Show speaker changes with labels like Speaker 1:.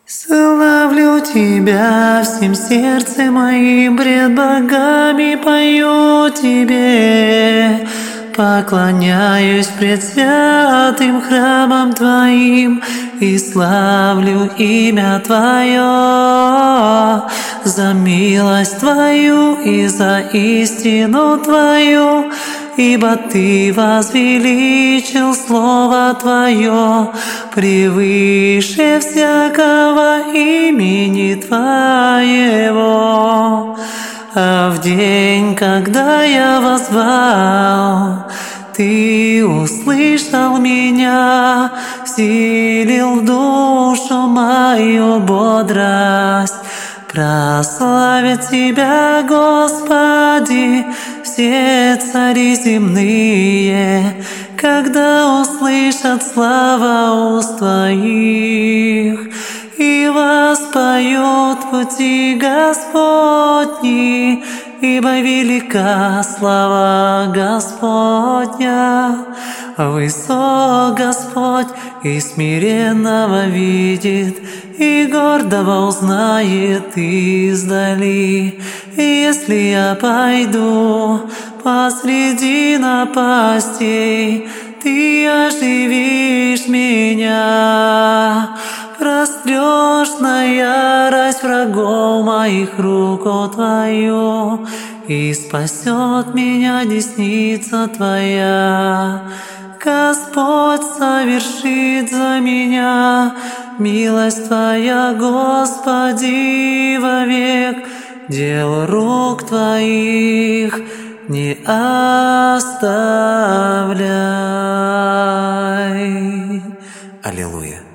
Speaker 1: Славлю Тебя всем сердцем моим, пред богами пою Тебе. Поклоняюсь пред святым храмом Твоим и славлю имя Твое за милость Твою и за истину Твою, ибо Ты возвеличил Слово Твое превыше всякого имени Твоего. А в день, когда я воззвал, Ты услышал меня, вселил в душу мою бодрость. Прославят Тебя, Господи, все цари земные, когда услышат слава уст Твоих, и воспоют пути Господни, ибо велика слава Господня. Высок Господь и смиренного видит, и гордого узнает издали. Если я пойду посреди напастей, Ты оживишь меня. Прострешь на ярость врагов моих руку Твою, и спасет меня десница Твоя. Господь совершит за меня милость Твоя, Господи, вовек. Дел рук Твоих не оставляй. Аллилуйя.